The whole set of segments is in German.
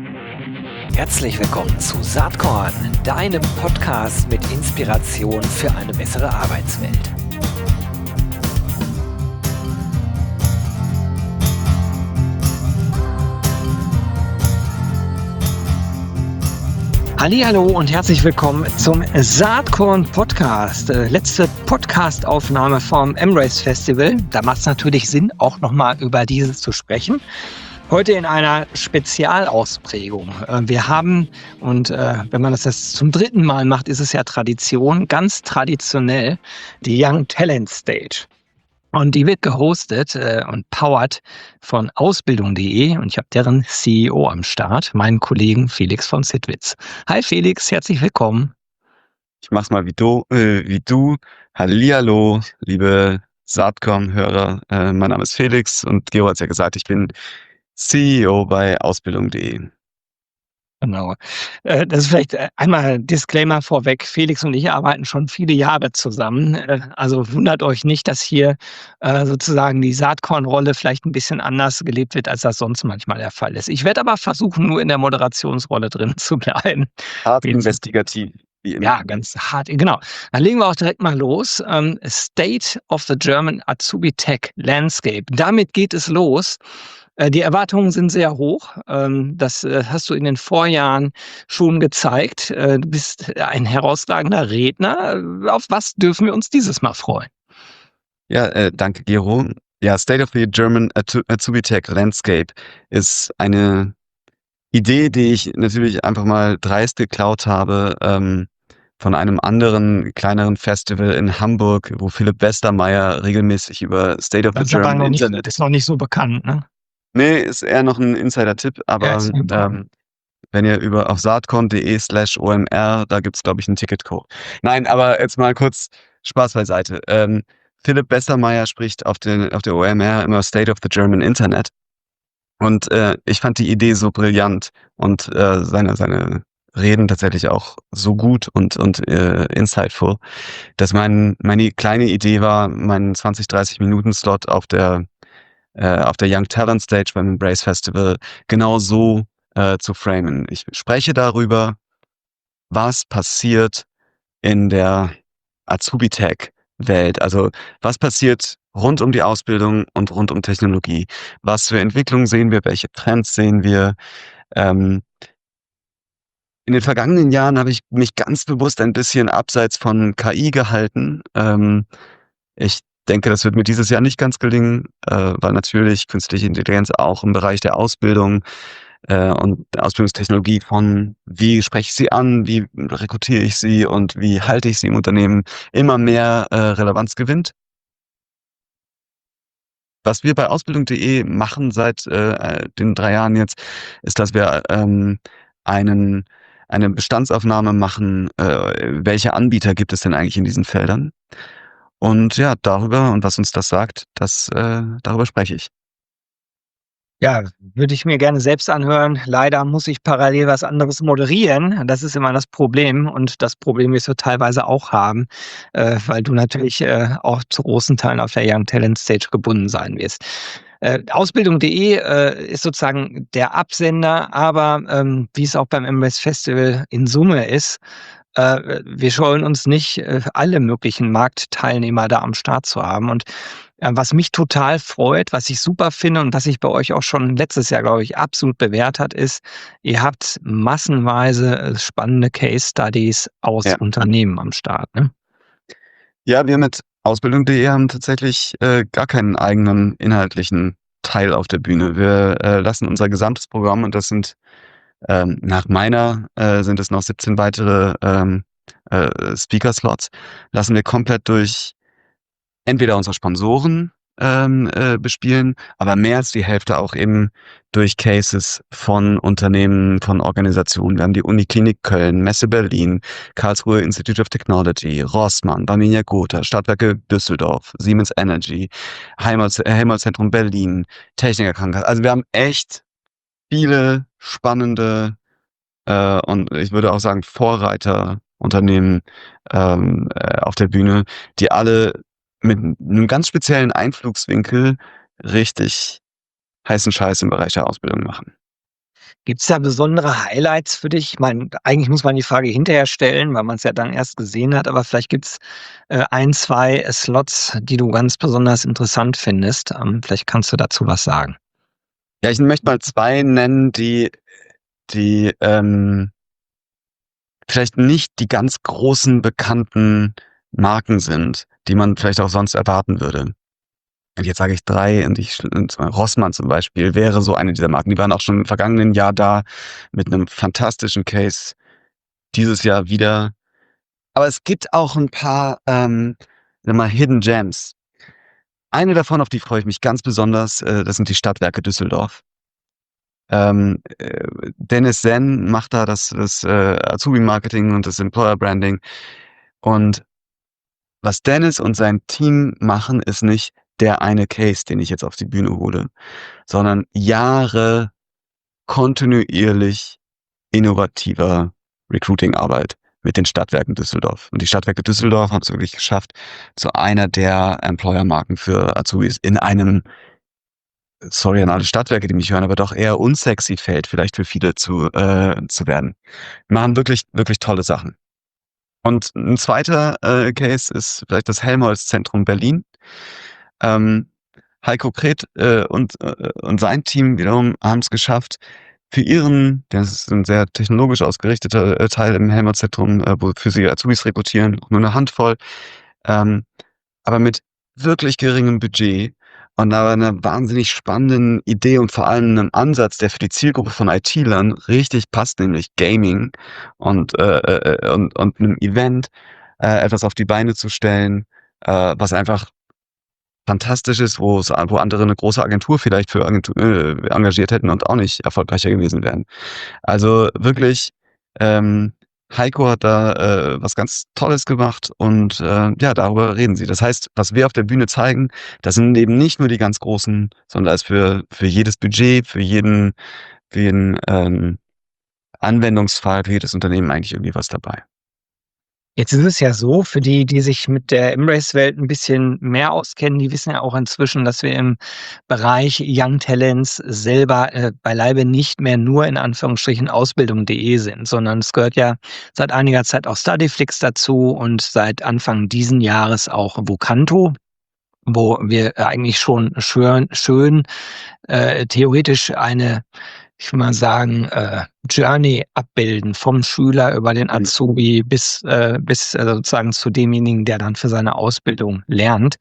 Herzlich willkommen zu Saatkorn, deinem Podcast mit Inspiration für eine bessere Arbeitswelt. Hallihallo und herzlich willkommen zum Saatkorn Podcast. Letzte Podcastaufnahme vom Embrace Festival. Da macht es natürlich Sinn, auch nochmal über dieses zu sprechen. Heute in einer Spezialausprägung. Wir haben, und wenn man das jetzt zum dritten Mal macht, ist es ja Tradition, ganz traditionell, die Young Talent Stage. Und die wird gehostet und powered von Ausbildung.de und ich habe deren CEO am Start, meinen Kollegen Felix von Zittwitz. Hi Felix, herzlich willkommen. Ich mach's mal wie du. Hallihallo, liebe Saatkorn-Hörer. Mein Name ist Felix und Gero hat's ja gesagt, ich bin CEO bei Ausbildung.de. Genau. Das ist vielleicht einmal Disclaimer vorweg. Felix und ich arbeiten schon viele Jahre zusammen. Also wundert euch nicht, dass hier sozusagen die Saatkorn-Rolle vielleicht ein bisschen anders gelebt wird, als das sonst manchmal der Fall ist. Ich werde aber versuchen, nur in der Moderationsrolle drin zu bleiben. Hart investigativ, wie immer. Ja, ganz hart, genau. Dann legen wir auch direkt mal los. State of the German Azubi Tech Landscape. Damit geht es los. Die Erwartungen sind sehr hoch. Das hast du in den Vorjahren schon gezeigt. Du bist ein herausragender Redner. Auf was dürfen wir uns dieses Mal freuen? Ja, danke, Gero. Ja, State of the German Azubi Tech Landscape ist eine Idee, die ich natürlich einfach mal dreist geklaut habe, von einem anderen, kleineren Festival in Hamburg, wo Philipp Westermeier regelmäßig über State of the German Internet... Das ist noch nicht so bekannt, ne? Nee, ist eher noch ein Insider-Tipp, aber Ja, wenn ihr auf saatkorn.de/omr, da gibt's, glaube ich, einen Ticketcode. Nein, aber jetzt mal kurz Spaß beiseite. Philipp Westermeier spricht auf der OMR immer State of the German Internet. Und ich fand die Idee so brillant und seine Reden tatsächlich auch so gut und insightful, dass meine kleine Idee war, meinen 20-30 Minuten Slot auf der Young Talent Stage beim Embrace Festival genau so zu framen. Ich spreche darüber, was passiert in der Azubi-Tech-Welt. Also was passiert rund um die Ausbildung und rund um Technologie? Was für Entwicklungen sehen wir? Welche Trends sehen wir? In den vergangenen Jahren habe ich mich ganz bewusst ein bisschen abseits von KI gehalten. Ich denke, das wird mir dieses Jahr nicht ganz gelingen, weil natürlich künstliche Intelligenz auch im Bereich der Ausbildung und der Ausbildungstechnologie von wie spreche ich sie an, wie rekrutiere ich sie und wie halte ich sie im Unternehmen immer mehr Relevanz gewinnt. Was wir bei Ausbildung.de machen seit den 3 Jahren jetzt, ist, dass wir eine Bestandsaufnahme machen, welche Anbieter gibt es denn eigentlich in diesen Feldern? Und ja, darüber und was uns das sagt, darüber spreche ich. Ja, würde ich mir gerne selbst anhören. Leider muss ich parallel was anderes moderieren. Das ist immer das Problem und das Problem wirst du teilweise auch haben, weil du natürlich auch zu großen Teilen auf der Young Talent Stage gebunden sein wirst. Ausbildung.de ist sozusagen der Absender, aber wie es auch beim Embrace Festival in Summe ist, wir scheuen uns nicht, alle möglichen Marktteilnehmer da am Start zu haben. Und was mich total freut, was ich super finde und was sich bei euch auch schon letztes Jahr, glaube ich, absolut bewährt hat, ist, ihr habt massenweise spannende Case Studies aus Ja. Unternehmen am Start, ne? Ja, wir mit Ausbildung.de haben tatsächlich gar keinen eigenen inhaltlichen Teil auf der Bühne. Wir lassen unser gesamtes Programm, und das sind nach meiner sind es noch 17 weitere Speaker-Slots, lassen wir komplett durch entweder unsere Sponsoren bespielen, aber mehr als die Hälfte auch eben durch Cases von Unternehmen, von Organisationen. Wir haben die Uniklinik Köln, Messe Berlin, Karlsruhe Institute of Technology, Rossmann, Barmenia Gotha, Stadtwerke Düsseldorf, Siemens Energy, Helmholtz-Zentrum Berlin, Techniker Krankenkasse. Also wir haben echt viele spannende und ich würde auch sagen Vorreiterunternehmen auf der Bühne, die alle mit einem ganz speziellen Einflugswinkel richtig heißen Scheiß im Bereich der Ausbildung machen. Gibt's da besondere Highlights für dich? Ich meine, eigentlich muss man die Frage hinterher stellen, weil man es ja dann erst gesehen hat, aber vielleicht gibt's, 1, 2 Slots, die du ganz besonders interessant findest. Vielleicht kannst du dazu was sagen. Ja, ich möchte mal 2 nennen, die vielleicht nicht die ganz großen bekannten Marken sind, die man vielleicht auch sonst erwarten würde. Und jetzt sage ich 3 und Rossmann zum Beispiel wäre so eine dieser Marken. Die waren auch schon im vergangenen Jahr da mit einem fantastischen Case, dieses Jahr wieder. Aber es gibt auch ein paar, sag mal, Hidden Gems. Eine davon, auf die freue ich mich ganz besonders, das sind die Stadtwerke Düsseldorf. Dennis Senn macht da das Azubi-Marketing und das Employer-Branding. Und was Dennis und sein Team machen, ist nicht der eine Case, den ich jetzt auf die Bühne hole, sondern Jahre kontinuierlich innovativer Recruiting-Arbeit mit den Stadtwerken Düsseldorf. Und die Stadtwerke Düsseldorf haben es wirklich geschafft, zu einer der Employer-Marken für Azubis in einem, sorry an alle Stadtwerke, die mich hören, aber doch eher unsexy Feld vielleicht für viele zu werden. Wir machen wirklich, wirklich tolle Sachen. Und ein zweiter Case ist vielleicht das Helmholtz-Zentrum Berlin. Heiko Kret und sein Team wiederum haben es geschafft, das ist ein sehr technologisch ausgerichteter Teil im Helmholtz-Zentrum, wofür sie Azubis rekrutieren, auch nur eine Handvoll, ähm, aber mit wirklich geringem Budget und aber einer wahnsinnig spannenden Idee und vor allem einem Ansatz, der für die Zielgruppe von IT-Lern richtig passt, nämlich Gaming und einem Event etwas auf die Beine zu stellen, was einfach fantastisch ist, wo andere eine große Agentur vielleicht für engagiert hätten und auch nicht erfolgreicher gewesen wären. Also wirklich, ähm, Heiko hat da was ganz Tolles gemacht und ja, darüber reden sie. Das heißt, was wir auf der Bühne zeigen, das sind eben nicht nur die ganz großen, sondern da ist für jedes Budget, für jeden Anwendungsfall, für jedes Unternehmen eigentlich irgendwie was dabei. Jetzt ist es ja so, für die, die sich mit der Embrace-Welt ein bisschen mehr auskennen, die wissen ja auch inzwischen, dass wir im Bereich Young Talents selber, beileibe nicht mehr nur in Anführungsstrichen Ausbildung.de sind, sondern es gehört ja seit einiger Zeit auch Studyflix dazu und seit Anfang diesen Jahres auch Vocanto, wo wir eigentlich schon schön theoretisch eine, ich will mal sagen, Journey abbilden vom Schüler über den Azubi bis sozusagen zu demjenigen, der dann für seine Ausbildung lernt.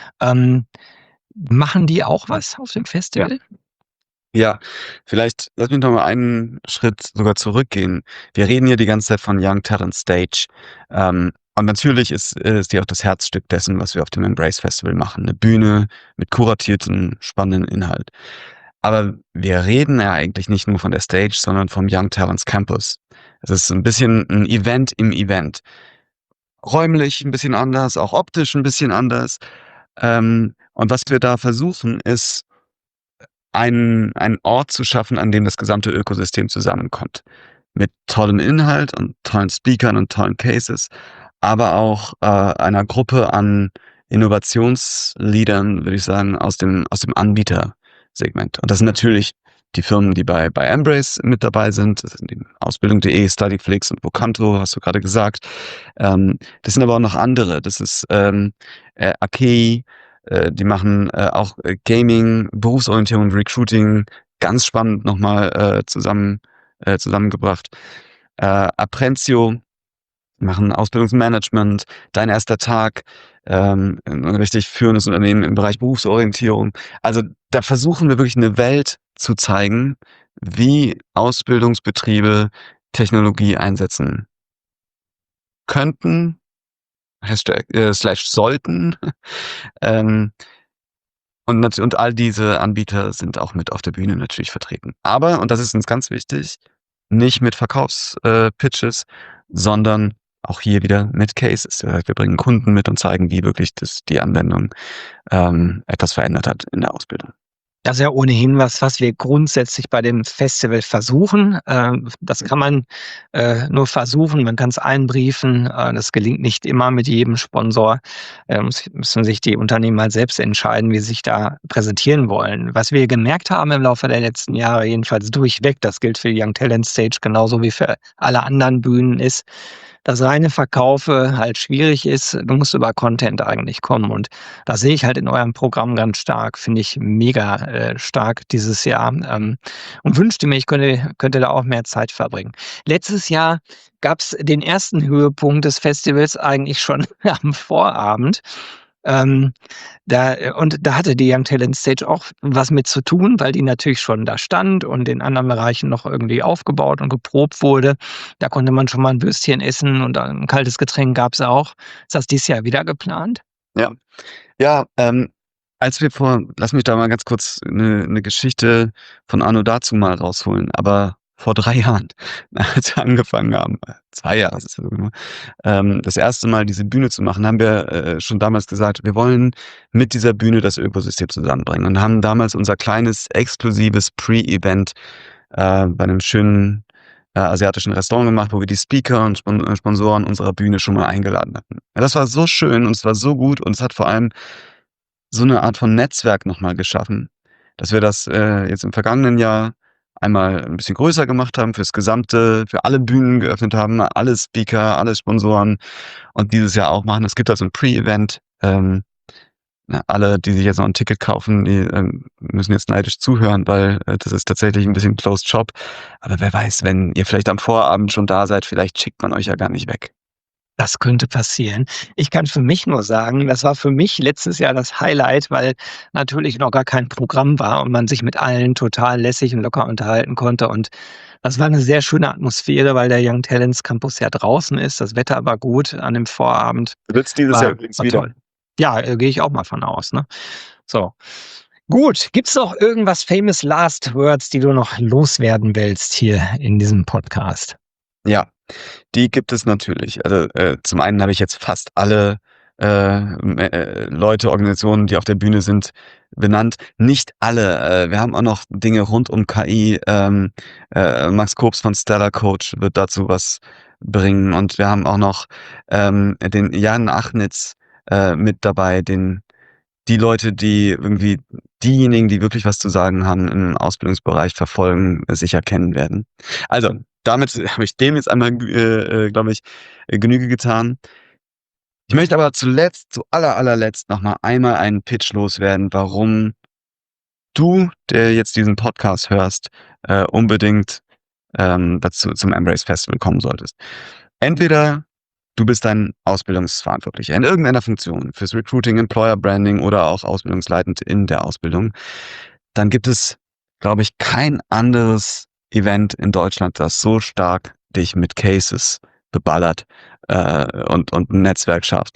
Machen die auch was auf dem Ja. Festival? Ja, vielleicht lass mich noch mal einen Schritt sogar zurückgehen. Wir reden hier die ganze Zeit von Young Talent Stage. Und natürlich ist die auch das Herzstück dessen, was wir auf dem Embrace Festival machen. Eine Bühne mit kuratierten, spannenden Inhalt. Aber wir reden ja eigentlich nicht nur von der Stage, sondern vom Young Talents Campus. Es ist ein bisschen ein Event im Event. Räumlich ein bisschen anders, auch optisch ein bisschen anders. Und was wir da versuchen, ist einen Ort zu schaffen, an dem das gesamte Ökosystem zusammenkommt. Mit tollem Inhalt und tollen Speakern und tollen Cases, aber auch einer Gruppe an Innovationsleadern, würde ich sagen, aus dem Anbietersegment. Und das sind natürlich die Firmen, die bei Embrace mit dabei sind. Das sind die Ausbildung.de, Studyflix und Vocanto, hast du gerade gesagt. Das sind aber auch noch andere. Das ist Akei, die machen auch Gaming, Berufsorientierung, Recruiting, ganz spannend nochmal zusammengebracht. Apprentio machen Ausbildungsmanagement, dein erster Tag, ein richtig führendes Unternehmen im Bereich Berufsorientierung. Also da versuchen wir wirklich eine Welt zu zeigen, wie Ausbildungsbetriebe Technologie einsetzen könnten, Hashtag, slash sollten. ähm, und all diese Anbieter sind auch mit auf der Bühne natürlich vertreten. Aber, und das ist uns ganz wichtig, nicht mit Verkaufspitches, sondern auch hier wieder mit Cases. Wir bringen Kunden mit und zeigen, wie wirklich die Anwendung etwas verändert hat in der Ausbildung. Das ist ja ohnehin was wir grundsätzlich bei dem Festival versuchen. Das kann man nur versuchen, man kann es einbriefen. Das gelingt nicht immer mit jedem Sponsor. Müssen sich die Unternehmen halt selbst entscheiden, wie sie sich da präsentieren wollen. Was wir gemerkt haben im Laufe der letzten Jahre, jedenfalls durchweg, das gilt für die Young Talent Stage genauso wie für alle anderen Bühnen, ist, dass reine Verkaufe halt schwierig ist. Du musst über Content eigentlich kommen. Und das sehe ich halt in eurem Programm ganz stark. Finde ich mega stark dieses Jahr. Und wünschte mir, ich könnte da auch mehr Zeit verbringen. Letztes Jahr gab es den ersten Höhepunkt des Festivals eigentlich schon am Vorabend. Ähm, da hatte die Young Talent Stage auch was mit zu tun, weil die natürlich schon da stand und in anderen Bereichen noch irgendwie aufgebaut und geprobt wurde. Da konnte man schon mal ein Würstchen essen und ein kaltes Getränk gab's auch. Ist das dieses Jahr wieder geplant? Ja. Ja, als wir lass mich da mal ganz kurz eine Geschichte von anno dazu mal rausholen, aber vor 3 Jahren, als wir angefangen haben, 2 Jahre ist es ja sogar nur, das erste Mal diese Bühne zu machen, haben wir, schon damals gesagt, wir wollen mit dieser Bühne das Ökosystem zusammenbringen und haben damals unser kleines exklusives Pre-Event, bei einem schönen, asiatischen Restaurant gemacht, wo wir die Speaker und Sponsoren unserer Bühne schon mal eingeladen hatten. Ja, das war so schön und es war so gut und es hat vor allem so eine Art von Netzwerk noch mal geschaffen, dass wir das, jetzt im vergangenen Jahr einmal ein bisschen größer gemacht haben, für alle Bühnen geöffnet haben, alle Speaker, alle Sponsoren und dieses Jahr auch machen. Es gibt also 'n Pre-Event. Alle, die sich jetzt noch 'n Ticket kaufen, die, müssen jetzt neidisch zuhören, weil, das ist tatsächlich 'n bisschen Closed Shop. Aber wer weiß, wenn ihr vielleicht am Vorabend schon da seid, vielleicht schickt man euch ja gar nicht weg. Das könnte passieren. Ich kann für mich nur sagen, das war für mich letztes Jahr das Highlight, weil natürlich noch gar kein Programm war und man sich mit allen total lässig und locker unterhalten konnte. Und das war 'ne sehr schöne Atmosphäre, weil der Young Talents Campus ja draußen ist. Das Wetter war gut an dem Vorabend. Wird's dieses Jahr übrigens War wieder. toll. Ja, gehe ich auch mal von aus, ne? So. Gut, gibt's noch irgendwas famous last words, die du noch loswerden willst hier in diesem Podcast? Ja, die gibt es natürlich. Also, zum einen habe ich jetzt fast alle, Leute, Organisationen, die auf der Bühne sind, benannt. Nicht alle. Wir haben auch noch Dinge rund um KI. Max Kobs von Stellar Coach wird dazu was bringen und wir haben auch noch, den Jan Achnitz, mit dabei, die Leute, die irgendwie diejenigen, die wirklich was zu sagen haben im Ausbildungsbereich verfolgen, sicher kennen werden. Also, damit habe ich dem jetzt einmal, glaube ich, Genüge getan. Ich möchte aber zu allerletzt noch mal einmal einen Pitch loswerden, warum du, der jetzt diesen Podcast hörst, unbedingt, dazu zum Embrace Festival kommen solltest. Entweder du bist ein Ausbildungsverantwortlicher in irgendeiner Funktion fürs Recruiting, Employer Branding oder auch ausbildungsleitend in der Ausbildung. Dann gibt es, glaube ich, kein anderes Event in Deutschland, das so stark dich mit Cases beballert, und 'n Netzwerk schafft,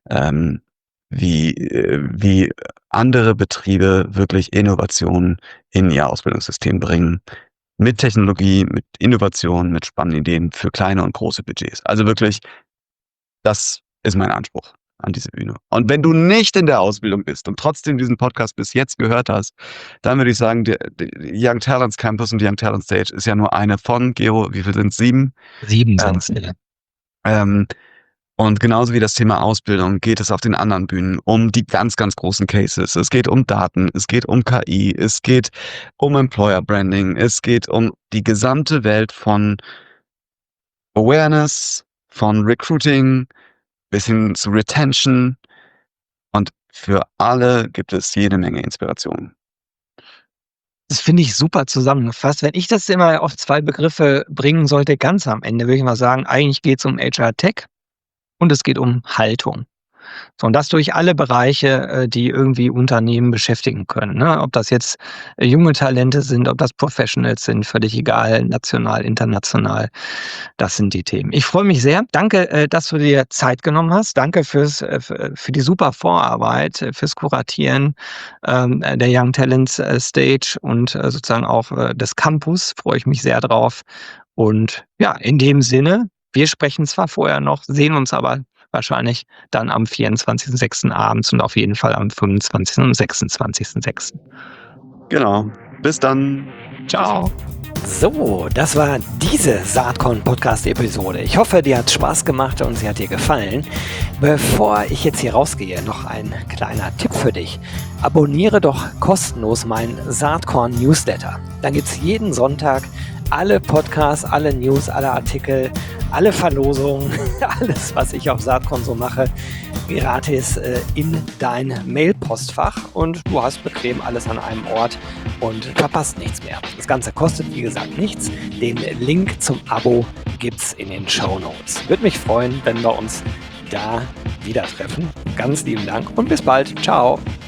wie andere Betriebe wirklich Innovationen in ihr Ausbildungssystem bringen. Mit Technologie, mit Innovation, mit spannenden Ideen für kleine und große Budgets. Also wirklich, das ist mein Anspruch an diese Bühne. Und wenn du nicht in der Ausbildung bist und trotzdem diesen Podcast bis jetzt gehört hast, dann würde ich sagen, der Young Talents Campus und die Young Talent Stage ist ja nur eine von, Gero, wie viel sind's? 7? 7 Ähm, sind's, ja. ähm, und genauso wie das Thema Ausbildung geht es auf den anderen Bühnen um die ganz, ganz großen Cases. Es geht um Daten, es geht um KI, es geht um Employer Branding, es geht um die gesamte Welt von Awareness, von Recruiting bis hin zu Retention und für alle gibt es jede Menge Inspiration. Das finde ich super zusammengefasst. Wenn ich das immer auf 2 Begriffe bringen sollte, ganz am Ende, würde ich mal sagen, eigentlich geht's um HR Tech und es geht um Haltung. So, und das durch alle Bereiche, die irgendwie Unternehmen beschäftigen können, ne? Ob das jetzt, junge Talente sind, ob das Professionals sind, völlig egal, national, international. Das sind die Themen. Ich freue mich sehr. Danke, dass du dir Zeit genommen hast. Danke für die super Vorarbeit, fürs Kuratieren, der Young Talents, Stage und, sozusagen auch, des Campus. Freue ich mich sehr drauf. Und ja, in dem Sinne, wir sprechen zwar vorher noch, sehen uns aber wahrscheinlich dann am 24.06. abends und auf jeden Fall am 25. und 26.06. Genau. Bis dann. Ciao. So, das war diese Saatkorn-Podcast-Episode. Ich hoffe, dir hat Spaß gemacht und sie hat dir gefallen. Bevor ich jetzt hier rausgehe, noch ein kleiner Tipp für dich. Abonniere doch kostenlos meinen Saatkorn-Newsletter. Dann gibt es jeden Sonntag alle Podcasts, alle News, alle Artikel, alle Verlosungen, alles, was ich auf Saatkorn so mache, gratis in dein Mailpostfach und du hast bequem alles an einem Ort und verpasst nichts mehr. Das Ganze kostet, wie gesagt, nichts. Den Link zum Abo gibt's in den Shownotes. Würde mich freuen, wenn wir uns da wieder treffen. Ganz lieben Dank und bis bald. Ciao.